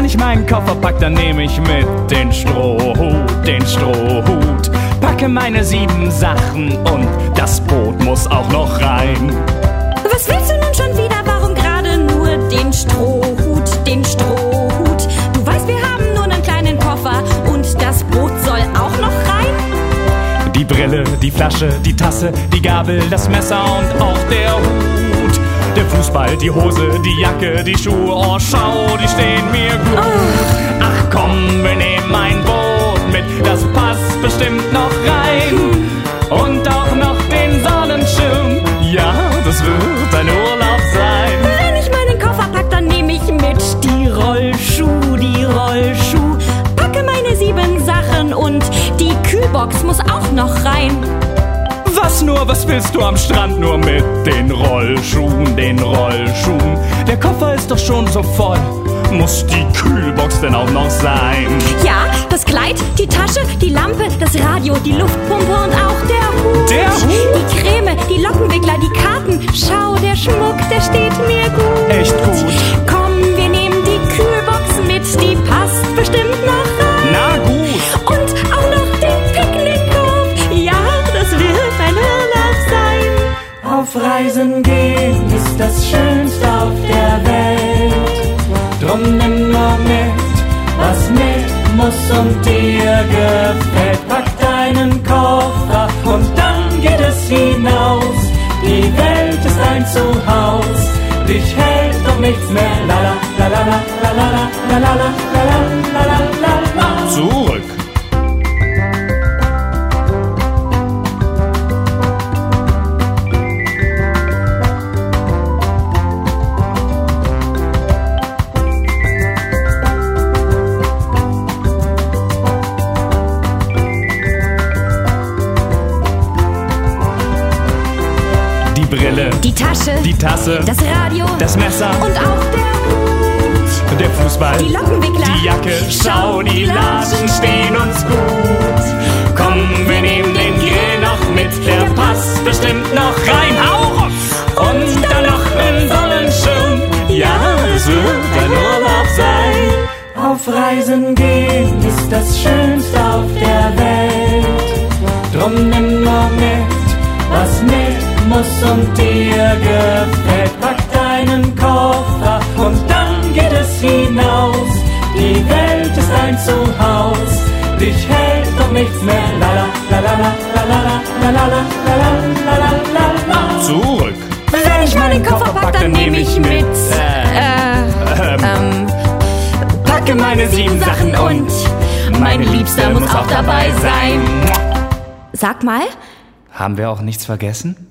ich meinen Koffer pack, dann nehme ich mit den Strohhut, den Strohhut. Packe meine 7 Sachen und das Boot muss auch noch rein. Was willst du nun schon wieder? Warum gerade nur den Strohhut, den Strohhut? Du weißt, wir haben nur einen kleinen Koffer und das Boot soll auch noch rein. Die Brille, die Flasche, die Tasse, die Gabel, das Messer und auch der Hut. Der Fußball, die Hose, die Jacke, die Schuhe, oh schau, die stehen mir gut. Ach komm, wir nehmen ein Boot mit, das passt bestimmt noch rein. Und auch noch den Sonnenschirm, ja, das wird ein Urlaub sein. Wenn ich meinen Koffer pack, dann nehme ich mit die Rollschuh, die Rollschuh. Packe meine 7 Sachen und die Kühlbox muss auch noch rein. Was willst du am Strand nur mit den Rollschuhen, den Rollschuhen? Der Koffer ist doch schon so voll, muss die Kühlbox denn auch noch sein? Ja, das Kleid, die Tasche, die Lampe, das Radio, die Luftpumpe und auch der Hut. Der Hut? Die Creme, die Lockenwickler, die Karten. Schau, der Schmuck, der steht mir gut. Echt gut. Komm, wir nehmen die Kühlbox mit, die passt bestimmt noch rein. Na gut. Und auch noch den Picknickkorb. Ja, das wird ein Urlaub sein. Auf Reisen gehen ist das Schönste auf der Welt. Drum nimm nur mit, was mit muss und dir gefällt. Pack deinen Koffer und dann geht es hinaus. Die Welt ist ein Zuhause, dich hält doch nichts mehr. La la la la la la la la la la la la la. Zurück. Die Brille, Die Tasche, die Tasse, das Radio, das Messer und auch der Hut. der Fußball, Die Lockenwickler, die Jacke, schau, die Latschen stehen uns gut. Komm, wir nehmen den Grill noch mit, der passt bestimmt noch rein. Hau raus! Und dann noch ein Sonnenschirm, ja, es wird ein Urlaub sein. Auf Reisen gehen ist das Schönste auf der Welt. Drum nimm nur mit, was mit muss und dir gefällt. Pack deinen Koffer und dann geht es hinaus. Die Welt ist ein Zuhause, dich hält doch nichts mehr. La la la la la la la la la la la la. Zurück. Wenn ich meinen Koffer pack, dann nehme ich mit. Packe meine 7 Sachen und meine Liebste muss auch dabei sein. Sag mal. Haben wir auch nichts vergessen?